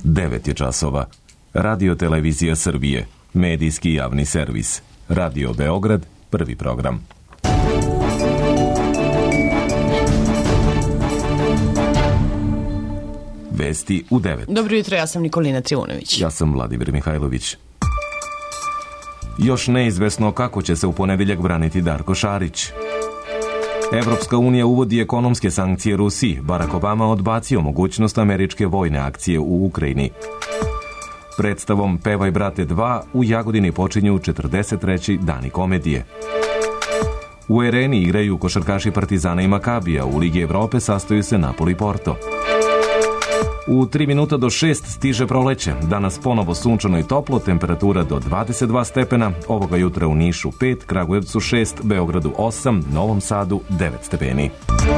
9 je časova. Radio Televizija Srbije, medijski javni servis. Radio Beograd, prvi program. Vesti u 9. Dobro jutro, ja sam Nikolina Trivunović. Ja sam Vladimir Mihajlović. Još neizvesno kako će se u ponedeljak braniti Darko Šarić. Evropska unija uvodi ekonomske sankcije Rusiji. Barack Obama odbacio mogućnost američke vojne akcije u Ukrajini. Predstavom Pevaj brate 2 u Jagodini počinju 43. dani komedije. U Areni igraju košarkaši Partizana i Makabija. U Ligi Evrope sastaju se Napoli i Porto. U 3 minuta do 6 stiže proleće. Danas ponovo sunčano i toplo, temperatura do 22 stepena. Ovoga jutra u Nišu 5, Kragujevcu 6, Beogradu 8, Novom Sadu 9 stepeni.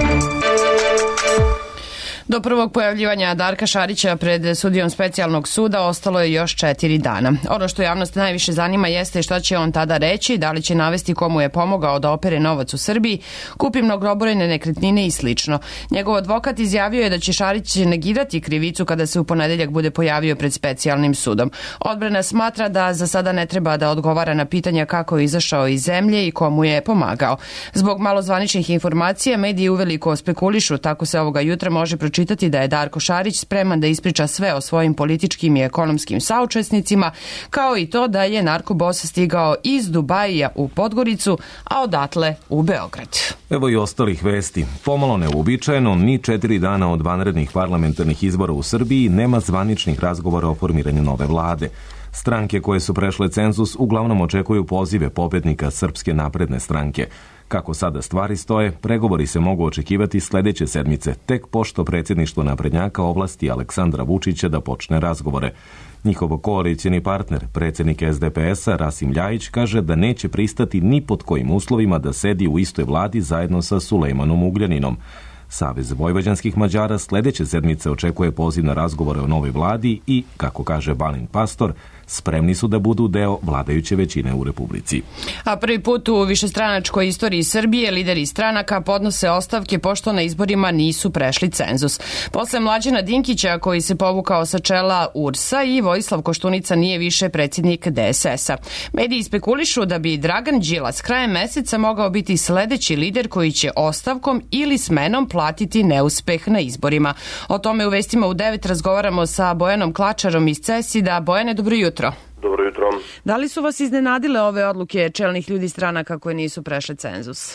Do prvog pojavljivanja Darka Šarića pred sudijom specijalnog suda ostalo je još 4 dana. Ono što javnost najviše zanima jeste šta će on tada reći, da li će navesti komu je pomogao da opere novac u Srbiji, kupi mnogobrojne nekretnine i slično. Njegov advokat izjavio je da će Šarić negirati krivicu kada se u ponedeljak bude pojavio pred specijalnim sudom. Odbrana smatra da za sada ne treba da odgovara na pitanja kako je izašao iz zemlje i komu je pomagao. Zbog malo zvaničnih informacija, mediji uveliko spekulišu, tako se ovoga jutra može pročitati da je Darko Šarić spreman da ispriča sve o svojim političkim i ekonomskim saučesnicima, kao i to da je narkobos stigao iz Dubaija u Podgoricu, a odatle u Beograd. Evo i ostalih vesti. Pomalo neuobičajeno, ni 4 dana od vanrednih parlamentarnih izbora u Srbiji nema zvaničnih razgovora o formiranju nove vlade. Stranke koje su prešle cenzus uglavnom očekuju pozive pobednika Srpske napredne stranke. Kako sada stvari stoje, pregovori se mogu očekivati sledeće sedmice, tek pošto predsjedništvo naprednjaka ovlasti Aleksandra Vučića da počne razgovore. Njihov koalicijni partner, predsjednik SDP-a Rasim Ljajić, kaže da neće pristati ni pod kojim uslovima da sedi u istoj vladi zajedno sa Sulejmanom Ugljaninom. Savez vojvođanskih Mađara sledeće sedmice očekuje poziv na razgovore o novoj vladi i, kako kaže Balint Pastor, spremni su da budu deo vladajuće većine u Republici. A prvi put u višestranačkoj istoriji Srbije lideri stranaka podnose ostavke pošto na izborima nisu prešli cenzus. Posle Mlađana Dinkića, koji se povukao sa čela URS-a, i Vojislav Koštunica nije više predsjednik DSS-a. Mediji spekulišu da bi Dragan Đilas krajem meseca mogao biti sledeći lider koji će ostavkom ili smenom platiti neuspeh na izborima. O tome u vestima u 9 razgovaramo sa Bojanom Klačarom iz CESID-a. Bojane, dobro jutro. Dobro jutro. Da li su vas iznenadile ove odluke čelnih ljudi stranaka koje nisu prešle cenzus?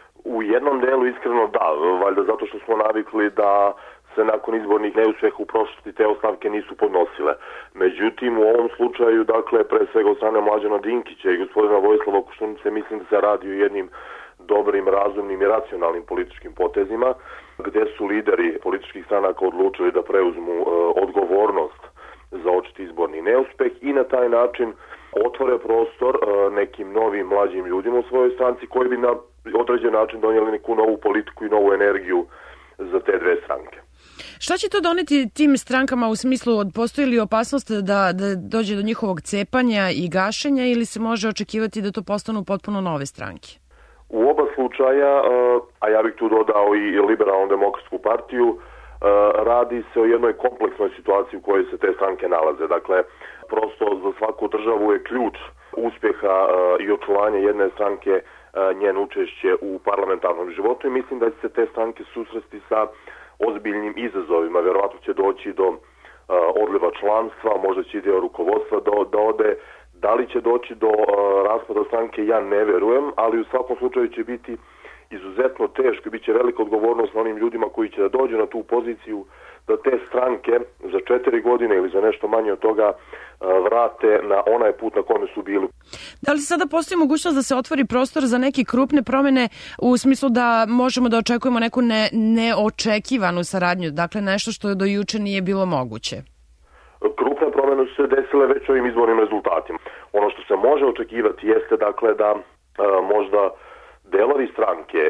U jednom delu iskreno da, valjda zato što smo navikli da se nakon izbornih neuspeha u prošlosti te ostavke nisu podnosile. Međutim, u ovom slučaju, dakle, pre svega od strane Mlađana Dinkića i gospodina Vojislava Koštunice, mislim da se radi o jednim dobrim, razumnim i racionalnim političkim potezima, gde su lideri političkih stranaka odlučili da preuzmu odgovornost za očiti izborni neuspeh i na taj način otvore prostor nekim novim mlađim ljudima u svojoj stranci koji bi na određen način donijeli neku novu politiku i novu energiju za te dve stranke. Šta će to doneti tim strankama u smislu, postoji li opasnost da dođe do njihovog cepanja i gašenja ili se može očekivati da to postanu potpuno nove stranke? U oba slučaja, a ja bih tu dodao i Liberalnu demokratsku partiju, radi se o jednoj kompleksnoj situaciji u kojoj se te stranke nalaze. Dakle, prosto za svaku državu je ključ uspjeha i očuvanja jedne stranke njeno učešće u parlamentarnom životu i mislim da će se te stranke susresti sa ozbiljnim izazovima. Vjerovatno će doći do odliva članstva, možda će ide rukovodstva da ode. Da li će doći do raspada stranke, ja ne verujem, ali u svakom slučaju će biti izuzetno teško i bit će velika odgovornost na onim ljudima koji će da dođu na tu poziciju da te stranke za 4 godine ili za nešto manje od toga vrate na onaj put na kome su bili. Da li sada postoji mogućnost da se otvori prostor za neke krupne promjene u smislu da možemo da očekujemo neku neočekivanu saradnju, dakle nešto što do juče nije bilo moguće? Krupne promjene su se desile već ovim izbornim rezultatima. Ono što se može očekivati jeste dakle da možda delovi stranke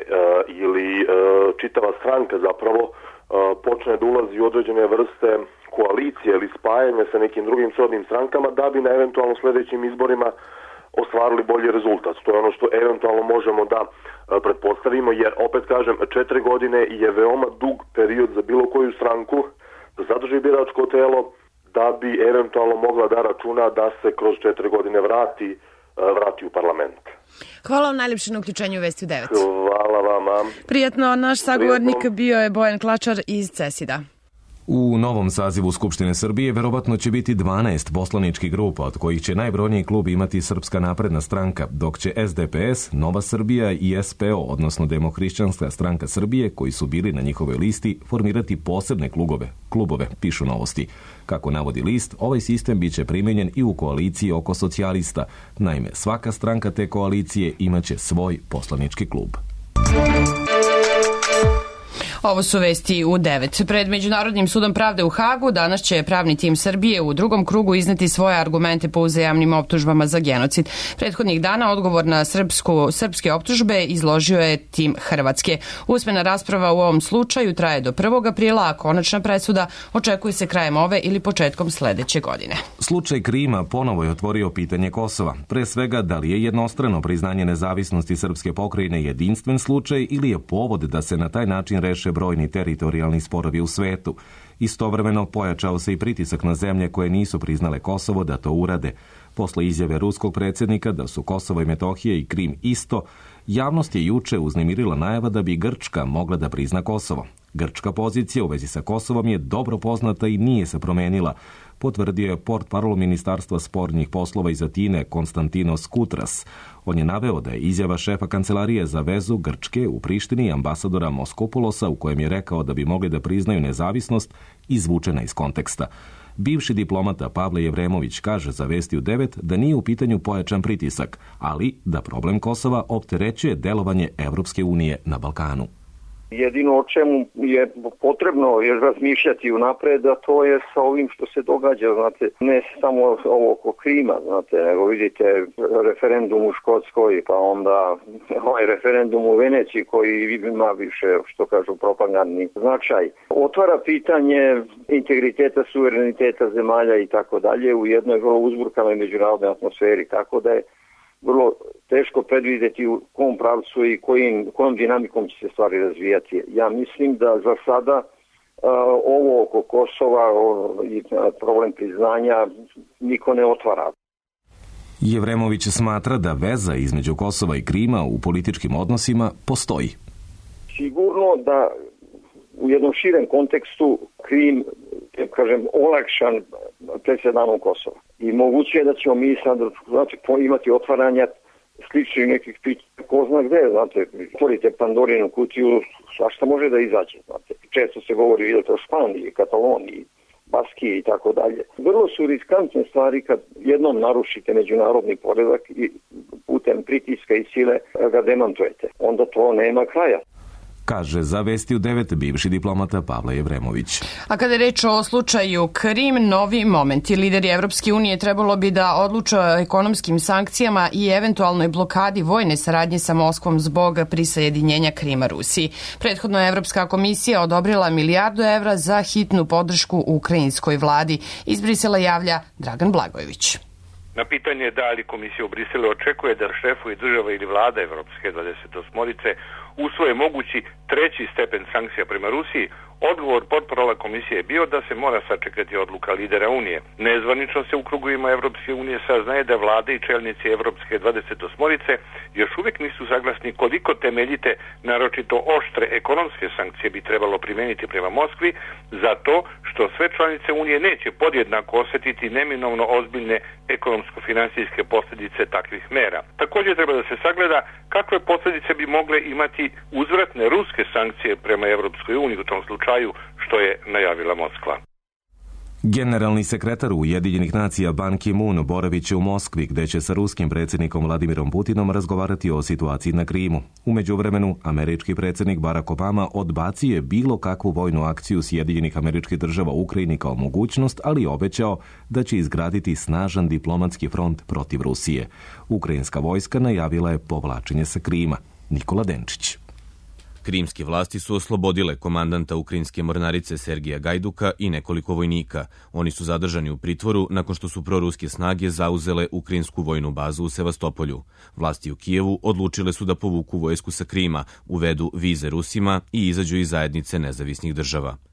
ili čitava stranka zapravo počne da ulazi u određene vrste koalicije ili spajanja sa nekim drugim srodnim strankama da bi na eventualno sljedećim izborima ostvarili bolji rezultat. To je ono što eventualno možemo da pretpostavimo, jer opet kažem, 4 godine je veoma dug period za bilo koju stranku da zadrži biračko telo, da bi eventualno mogla da računa da se kroz 4 godine vrati u parlament. Hvala vam najljepše na uključenju u Vesti u 9. Hvala vama. Prijetno, naš sagovornik bio je Bojan Klačar iz CESID-a. U novom sazivu Skupštine Srbije verovatno će biti 12 poslaničkih grupa, od kojih će najbrojniji klub imati Srpska napredna stranka, dok će SDS, Nova Srbija i SPO, odnosno Demohrišćanska stranka Srbije, koji su bili na njihovoj listi, formirati posebne klubove, pišu Novosti. Kako navodi list, ovaj sistem biće primenjen i u koaliciji oko socijalista. Naime, svaka stranka te koalicije imaće svoj poslanički klub. Ovo su vesti u 9. Pred Međunarodnim sudom pravde u Hagu danas će pravni tim Srbije u drugom krugu izneti svoje argumente po uzajamnim optužbama za genocid. Prethodnih dana odgovor na srpske optužbe izložio je tim Hrvatske. Usmena rasprava u ovom slučaju traje do 1. aprila, a konačna presuda očekuje se krajem ove ili početkom sledeće godine. Slučaj Krima ponovo je otvorio pitanje Kosova. Pre svega, da li je jednostrano priznanje nezavisnosti srpske pokrajine jedinstven slučaj ili je povod da se na taj način reše brojni teritorijalni sporovi u svetu. Istovremeno pojačao se i pritisak na zemlje koje nisu priznale Kosovo da to urade. Posle izjave ruskog predsjednika da su Kosovo i Metohija i Krim isto, javnost je juče uznemirila najava da bi Grčka mogla da prizna Kosovo. Grčka pozicija u vezi sa Kosovom je dobro poznata i nije se promenila, potvrdio je portparol Ministarstva spoljnih poslova iz Atine Konstantinos Kutras. On je naveo da je izjava šefa kancelarije za vezu Grčke u Prištini ambasadora Moskopulosa, u kojem je rekao da bi mogli da priznaju nezavisnost, izvučena iz konteksta. Bivši diplomata Pavle Jevremović kaže za Vesti u 9 da nije u pitanju pojačan pritisak, ali da problem Kosova opterećuje delovanje Evropske unije na Balkanu. Jedino o čemu je potrebno razmišljati unapred, a to je sa ovim što se događa, znate, ne samo ovo oko Krima, znate, nego vidite referendum u Škotskoj, pa onda ovaj referendum u Veneciji koji ima više, što kažu, propagandni značaj. Otvara pitanje integriteta, suvereniteta zemalja i tako dalje u jednoj vrlo uzburkanoj međunarodnoj atmosferi, tako da je vrlo teško predvidjeti u kom pravcu i kojom dinamikom će se stvari razvijati. Ja mislim da za sada ovo oko Kosova i problem priznanja niko ne otvara. Jevremović smatra da veza između Kosova i Krima u političkim odnosima postoji. Sigurno da u jednom širem kontekstu Krim, kažem, olakšan predsjedanom Kosova. I moguće je da ćemo mi sad, znate, imati otvaranja sličnih nekih pitanja, ko zna gde, znate, otvorite Pandorinu kutiju, svašta može da izađe, znate. Često se govori, vidite, o Španiji, Kataloniji, Baskiji i tako dalje. Vrlo su riskantne stvari kad jednom narušite međunarodni poredak i putem pritiska i sile ga demantujete. Onda to nema kraja. Kaže za Vesti u 9 bivši diplomata Pavle Jevremović. A kada je reč o slučaju Krim, novi momenti. Lideri Evropske unije trebalo bi da odluče o ekonomskim sankcijama i eventualnoj blokadi vojne saradnje sa Moskvom zbog prisajedinjenja Krima Rusiji. Prethodno je Evropska komisija odobrila $1 milijardu za hitnu podršku ukrajinskoj vladi. Iz Brisela javlja Dragan Blagojević. Na pitanje da li komisija u Briselu očekuje da šefovi država ili vlada Evropske 28-orice usvoje mogući treći stepen sankcija prema Rusiji, odgovor portparola komisije je bio da se mora sačekati odluka lidera Unije. Nezvanično se u krugovima Evropske unije saznaje da vlade i čelnici Evropske 28-orice još uvijek nisu saglasni koliko temeljite, naročito oštre ekonomske sankcije bi trebalo primeniti prema Moskvi, zato što sve članice Unije neće podjednako osjetiti neminovno ozbiljne ekonomsko-finansijske posljedice takvih mera. Također treba da se sagleda kakve posljedice bi mogle imati uzvratne ruske sankcije prema Evropskoj uniji u tom slučaju, što je najavila Moskva. Generalni sekretar Ujedinjenih nacija Ban Ki-moon boravit će u Moskvi, gde će sa ruskim predsjednikom Vladimirom Putinom razgovarati o situaciji na Krimu. U međuvremenu, američki predsjednik Barack Obama odbacio je bilo kakvu vojnu akciju Sjedinjenih Američkih Država u Ukrajini kao mogućnost, ali obećao da će izgraditi snažan diplomatski front protiv Rusije. Ukrajinska vojska najavila je povlačenje sa Krima. Nikola Denčić. Krimske vlasti su oslobodile komandanta ukrajinske mornarice Sergija Gajduka i nekoliko vojnika. Oni su zadržani u pritvoru nakon što su proruske snage zauzele ukrajinsku vojnu bazu u Sevastopolju. Vlasti u Kijevu odlučile su da povuku vojsku sa Krima, uvedu vize Rusima i izađu iz zajednice nezavisnih država.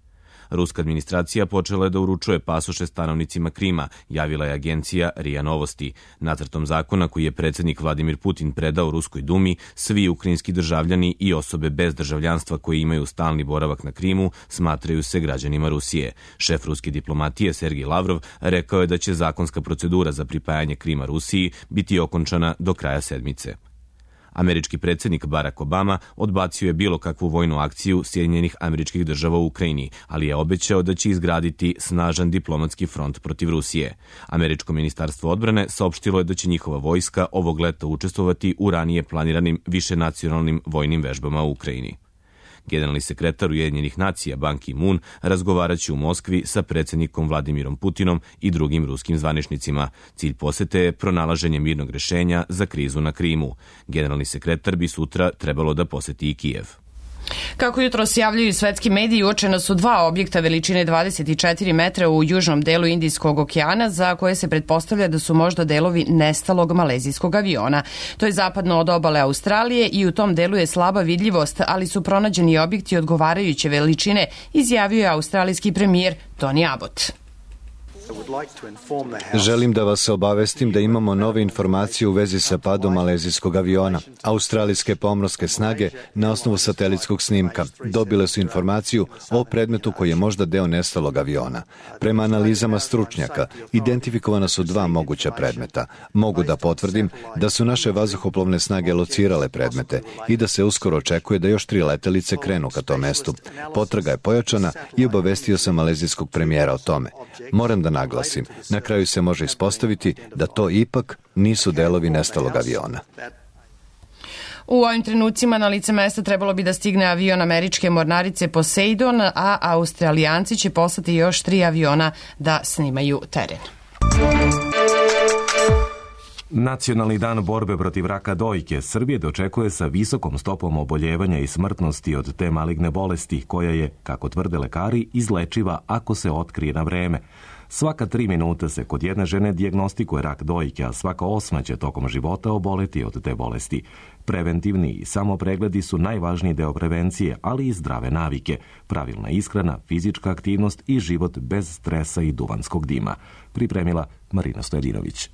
Ruska administracija počela je da uručuje pasoše stanovnicima Krima, javila je agencija RIA Novosti. Nacrtom zakona koji je predsjednik Vladimir Putin predao Ruskoj dumi, svi ukrajinski državljani i osobe bez državljanstva koji imaju stalni boravak na Krimu smatraju se građanima Rusije. Šef ruske diplomatije Sergij Lavrov rekao je da će zakonska procedura za pripajanje Krima Rusiji biti okončana do kraja sedmice. Američki predsjednik Barack Obama odbacio je bilo kakvu vojnu akciju Sjedinjenih Američkih Država u Ukrajini, ali je obećao da će izgraditi snažan diplomatski front protiv Rusije. Američko ministarstvo odbrane saopštilo je da će njihova vojska ovog leta učestvovati u ranije planiranim višenacionalnim vojnim vežbama u Ukrajini. Generalni sekretar Ujedinjenih nacija Ban Ki-moon razgovaraće u Moskvi sa predsjednikom Vladimirom Putinom i drugim ruskim zvaničnicima. Cilj posete je pronalaženje mirnog rješenja za krizu na Krimu. Generalni sekretar bi sutra trebalo da poseti i Kijev. Kako jutros javljaju svetski mediji, uočena su dva objekta veličine 24 metra u južnom delu Indijskog okeana za koje se pretpostavlja da su možda delovi nestalog malezijskog aviona. To je zapadno od obale Australije i u tom delu je slaba vidljivost, ali su pronađeni objekti odgovarajuće veličine, izjavio je australijski premijer Tony Abbott. Želim da vas obavestim da imamo nove informacije u vezi sa padom malezijskog aviona. Australijske pomorske snage na osnovu satelitskog snimka dobile su informaciju o predmetu koji je možda deo nestalog aviona. Prema analizama stručnjaka identifikovana su dva moguća predmeta. Mogu da potvrdim da su naše vazduhoplovne snage locirale predmete i da se uskoro očekuje da još 3 letelice krenu ka tom mestu. Potraga je pojačana i obavestio sam malezijskog premijera o tome. Moram da naglasim, na kraju se može ispostaviti da to ipak nisu delovi nestalog aviona. U ovim trenucima na lice mesta trebalo bi da stigne avion američke mornarice Poseidon, a Australijanci će poslati još 3 aviona da snimaju teren. Nacionalni dan borbe protiv raka dojke Srbije dočekuje sa visokom stopom oboljevanja i smrtnosti od te maligne bolesti, koja je, kako tvrde lekari, izlečiva ako se otkrije na vreme. Svaka 3 minuta se kod jedne žene dijagnostikuje rak dojke, a svaka 8 će tokom života oboleti od te bolesti. Preventivni i samopregledi su najvažniji deo prevencije, ali i zdrave navike, pravilna ishrana, fizička aktivnost i život bez stresa i duvanskog dima. Pripremila Marina Stojedinović.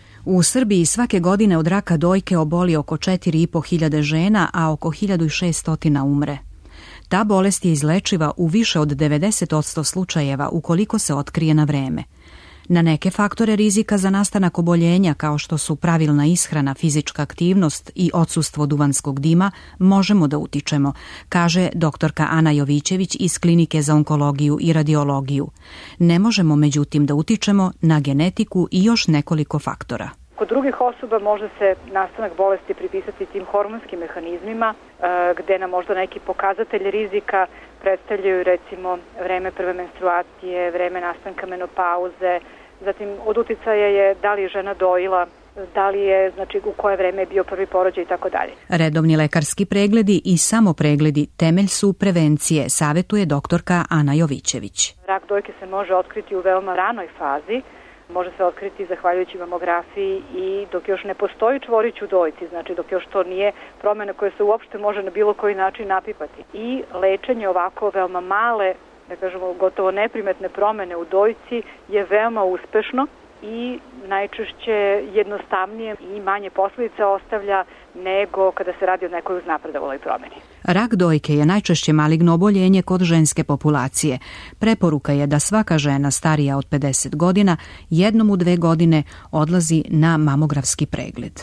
U Srbiji svake godine od raka dojke oboli oko 4.500 žena, a oko 1.600 umre. Ta bolest je izlečiva u više od 90% slučajeva ukoliko se otkrije na vreme. Na neke faktore rizika za nastanak oboljenja, kao što su pravilna ishrana, fizička aktivnost i odsustvo duvanskog dima, možemo da utičemo, kaže doktorka Ana Jovićević iz Klinike za onkologiju i radiologiju. Ne možemo međutim da utičemo na genetiku i još nekoliko faktora. Kod drugih osoba može se nastanak bolesti pripisati tim hormonskim mehanizmima, gde nam možda neki pokazatelj rizika predstavljaju recimo vreme prve menstruacije, vreme nastanka menopauze, zatim od uticaja je da li je žena dojila, da li je, znači u koje vreme je bio prvi porođaj i tako dalje. Redovni lekarski pregledi i samopregledi temelj su prevencije, savetuje doktorka Ana Jovićević. Rak dojke se može otkriti u veoma ranoj fazi, može se otkriti zahvaljujući mamografiji i dok još ne postoji čvorić u dojci, znači dok još to nije promjena koja se uopšte može na bilo koji način napipati. I lečenje ovako veoma male, da kažemo gotovo neprimetne promjene u dojci je veoma uspešno i najčešće jednostavnije i manje posljedice ostavlja nego kada se radi o nekoj uznapredovaloj promjeni. Rak dojke je najčešće maligno oboljenje kod ženske populacije. Preporuka je da svaka žena starija od 50 godina jednom u 2 godine odlazi na mamografski pregled.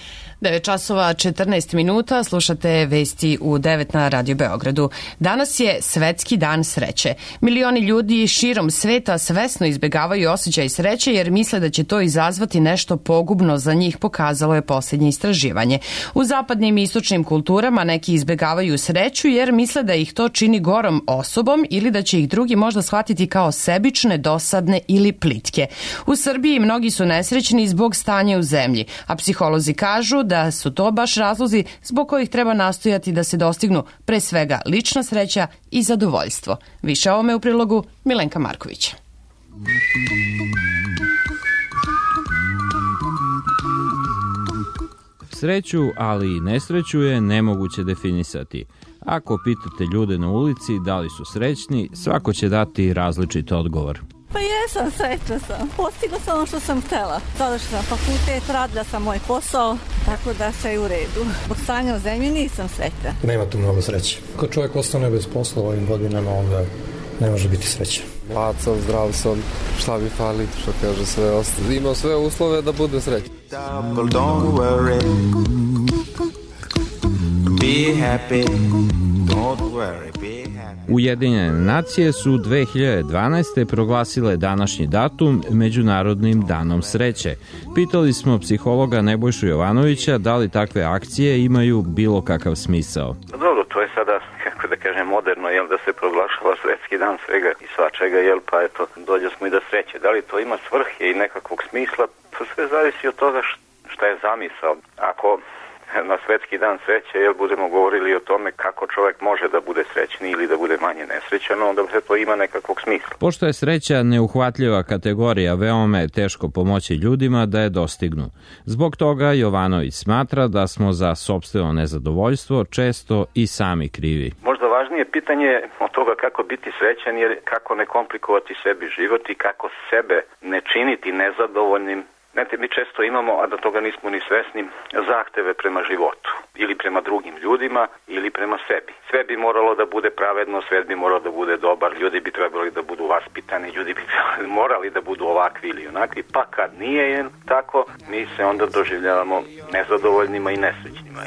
9 časova 14 minuta, slušate vesti u 9 na Radio Beogradu. Danas je Svetski dan sreće. Milioni ljudi širom sveta svesno izbegavaju osjećaj sreće jer misle da će to izazvati nešto pogubno za njih, pokazalo je posljednje istraživanje. U zapadnim i istočnim kulturama neki izbegavaju sreću jer misle da ih to čini gorom osobom ili da će ih drugi možda shvatiti kao sebične, dosadne ili plitke. U Srbiji mnogi su nesrećni zbog stanja u zemlji, a psiholozi kažu da su to baš razlozi zbog kojih treba nastojati da se dostignu pre svega lična sreća i zadovoljstvo. Više o ovome u prilogu Milenka Markovića. Sreću, ali i nesreću je nemoguće definisati. Ako pitate ljude na ulici da li su srećni, svako će dati različit odgovor. Pa jesam, srećna sam. Postigla sam ono što sam htela. Završila fakultet, radila sam moj posao, tako da sve je u redu. Zbog stanja u zemlji nisam srećna. Nema tu mnogo sreće. Kad čovjek ostane bez posla ovim godinama, onda ne može biti srećan. Mlad sam, zdrav sam, šta mi fali, što kaže sve ostalo. Imam sve uslove da bude srećan. Don't worry, be happy, don't worry, be happy. Ujedinjene nacije su 2012. proglasile današnji datum Međunarodnim danom sreće. Pitali smo psihologa Nebojšu Jovanovića da li takve akcije imaju bilo kakav smisao. Dobro, to je sada, kako da kažem, moderno, jel, da se proglašava svetski dan svega i svačega, jel, pa eto, dođe smo i do sreće. Da li to ima svrhe i nekakvog smisla? Pa sve zavisi od toga šta je zamisao. Ako na svetski dan sreće, jel, budemo govorili o tome kako čovjek može da bude srećni ili da bude manje nesrećan, onda se to ima nekakvog smisla. Pošto je sreća neuhvatljiva kategorija, veoma je teško pomoći ljudima da je dostignu. Zbog toga Jovanović smatra da smo za sopstveno nezadovoljstvo često i sami krivi. Možda važnije pitanje od toga kako biti srećan je kako ne komplikovati sebi život i kako sebe ne činiti nezadovoljnim. Znate, mi često imamo, a da toga nismo ni svesni, zahteve prema životu ili prema drugim ljudima ili prema sebi. Sve bi moralo da bude pravedno, sve bi moralo da bude dobar, ljudi bi trebali da budu vaspitani, ljudi bi morali da budu ovakvi ili onakvi, pa kad nije tako, mi se onda doživljavamo nezadovoljnima i nesrećnima.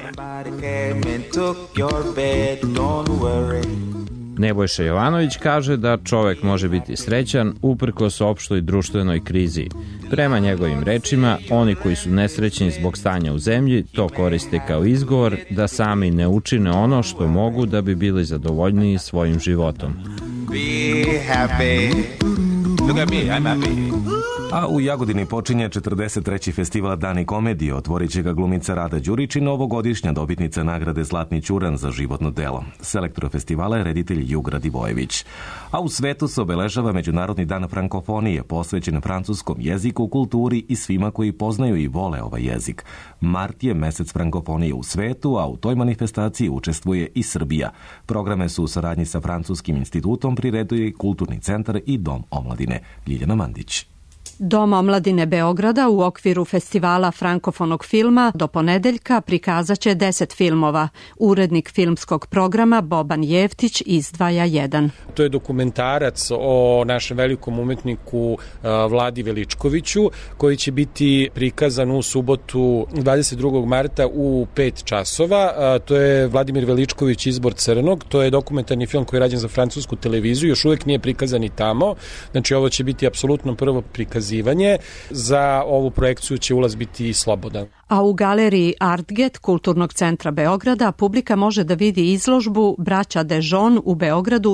Nebojša Jovanović kaže da čovek može biti srećan uprkos opštoj društvenoj krizi. Prema njegovim rečima, oni koji su nesrećni zbog stanja u zemlji to koriste kao izgovor da sami ne učine ono što mogu da bi bili zadovoljniji svojim životom. Be happy. Look at me, I'm happy. A u Jagodini počinje 43. festival Dani komedije, otvorit će ga glumica Rada Đurić i novogodišnja dobitnica nagrade Zlatni ćuran za životno delo. Selektor festivala je reditelj Jugra Divojević. A u svetu se obeležava Međunarodni dan frankofonije, posvećen francuskom jeziku, kulturi i svima koji poznaju i vole ovaj jezik. Mart je mesec frankofonije u svetu, a u toj manifestaciji učestvuje i Srbija. Programe su u saradnji sa Francuskim institutom prireduje Kulturni centar i Dom omladine. Ljiljana Mandić. Dom omladine Beograda u okviru festivala frankofonog filma do ponedeljka prikazaće 10 filmova. Urednik filmskog programa Boban Jeftić izdvaja jedan. To je dokumentarac o našem velikom umetniku Vladi Veličkoviću, koji će biti prikazan u subotu 22. marta u 5 časova. To je Vladimir Veličković Izbor crnog. To je dokumentarni film koji je rađen za francusku televiziju. Još uvijek nije prikazan i tamo. Znači, ovo će biti apsolutno prvo prikazivanje. Za ovu projekciju će ulaz biti slobodan. A u galeriji Artget Kulturnog centra Beograda publika može da vidi izložbu Braća Dežon u Beogradu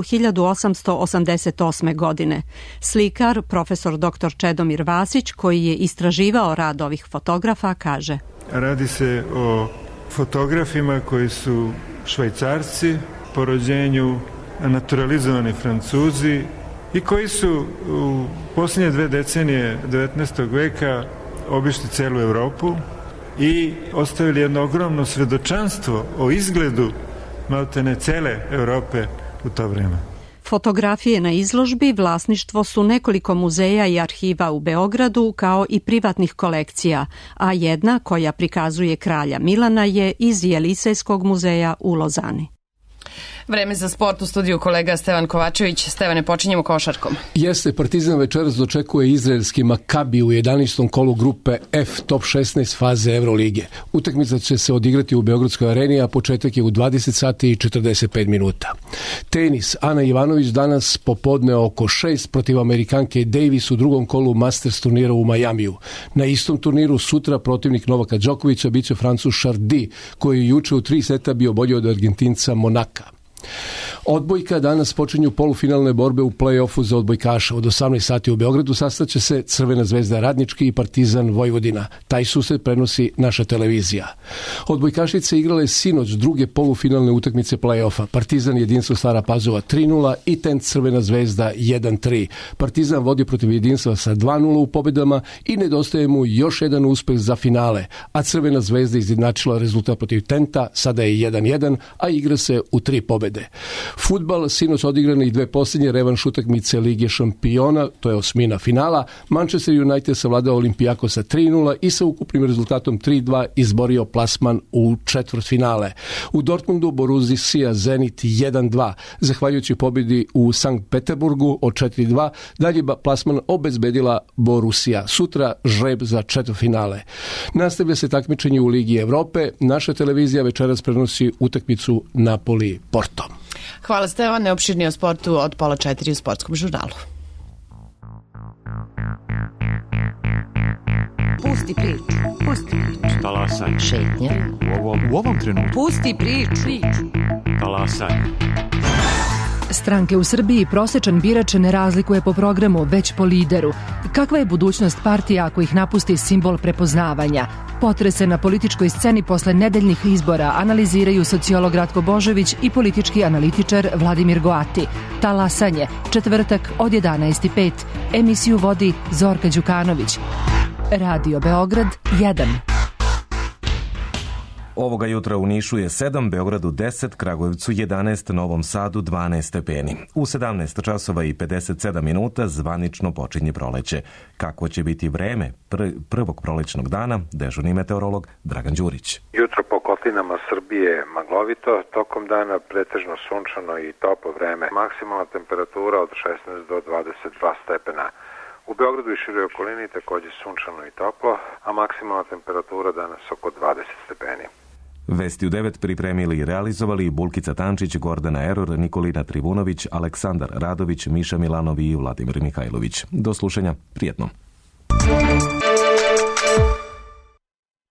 1888. godine. Slikar, profesor dr. Čedomir Vasić, koji je istraživao rad ovih fotografa, kaže: Radi se o fotografima koji su Švajcarci, po rođenju naturalizovani Francuzi i koji su u posljednje 2 decenije 19. veka obišli celu Evropu i ostavili jedno ogromno svedočanstvo o izgledu maltene cele Evrope u to vreme. Fotografije na izložbi vlasništvo su nekoliko muzeja i arhiva u Beogradu kao i privatnih kolekcija, a jedna koja prikazuje kralja Milana je iz Jelisejskog muzeja u Lozani. Vreme za sport u studiju kolega Stevan Kovačević. Stevane, počinjemo košarkom. Jeste, Partizan večeras dočekuje izraelski Makabi u 11. kolu grupe F top 16 faze Evrolige. Utakmica će se odigrati u Beogradskoj areni, a početak je u 20 sati i 45 minuta. Tenis. Ana Ivanović danas popodne oko 6 protiv Amerikanke Davis u drugom kolu Masters turnira u Majamiju. Na istom turniru sutra protivnik Novaka Đokovića biće Francuz Chardy, koji je juče u 3 seta bio bolji od Argentinca Monaka. Odbojka, danas počinju polufinalne borbe u play-offu za odbojkaša. Od 18 sati u Beogradu sastaće se Crvena zvezda Radnički i Partizan Vojvodina. Taj susret prenosi naša televizija. Odbojkašice igrale sinoć druge polufinalne utakmice play-offa. Partizan Jedinstvo Stara Pazova 3-0 i Tent Crvena zvezda 1-3. Partizan vodi protiv Jedinstva sa 2-0 u pobedama i nedostaje mu još jedan uspeh za finale, a Crvena zvezda izjednačila rezultat protiv Tenta, sada je 1-1, a igra se u 3 pobede. Fudbal, sinoć odigrane i 2 posljednje revanš utakmice Lige šampiona, to je osmina finala. Manchester United savladao Olimpijakosa 3-0 i sa ukupnim rezultatom 3-2 izborio plasman u četvrtfinale. U Dortmundu Borussia Zenit 1-2. Zahvaljujući pobjedi u Sankt Peterburgu od 4-2, dalje plasman obezbedila Borussia. Sutra žreb za četvrtfinale. Nastavlja se takmičenje u Ligi Evrope. Naša televizija večeras prenosi utakmicu Napoli-Porto. Hvala Stevan, neopširnije o sportu od 3:30 u Sportskom žurnalu. Pusti priču. Talasaj. Šetnja. U ovom trenutku. Pusti priču. Talasaj. Stranke u Srbiji prosečan birač ne razlikuje po programu, već po lideru. Kakva je budućnost partija ako ih napusti simbol prepoznavanja? Potrese na političkoj sceni posle nedeljnih izbora analiziraju sociolog Ratko Božović i politički analitičar Vladimir Goati. Talasanje, četvrtak od 11:05. Emisiju vodi Zorka Đukanović. Radio Beograd 1. Ovoga jutra u Nišu je 7, Beogradu 10, Kragujevcu 11, Novom Sadu 12 stepeni. U 17 časova i 57 minuta zvanično počinje proleće. Kako će biti vreme prvog prolećnog dana, dežurni meteorolog Dragan Đurić. Jutro po kotlinama Srbije maglovito, tokom dana pretežno sunčano i toplo vreme. Maksimalna temperatura od 16 do 22 stepena. U Beogradu i široj okolini također sunčano i toplo, a maksimalna temperatura danas oko 20 stepeni. Vesti u 9 pripremili i realizovali Bulkica Tančić, Gordana Eror, Nikolina Trivunović, Aleksandar Radović, Miša Milanovi i Vladimir Mihajlović. Do slušanja, prijetno.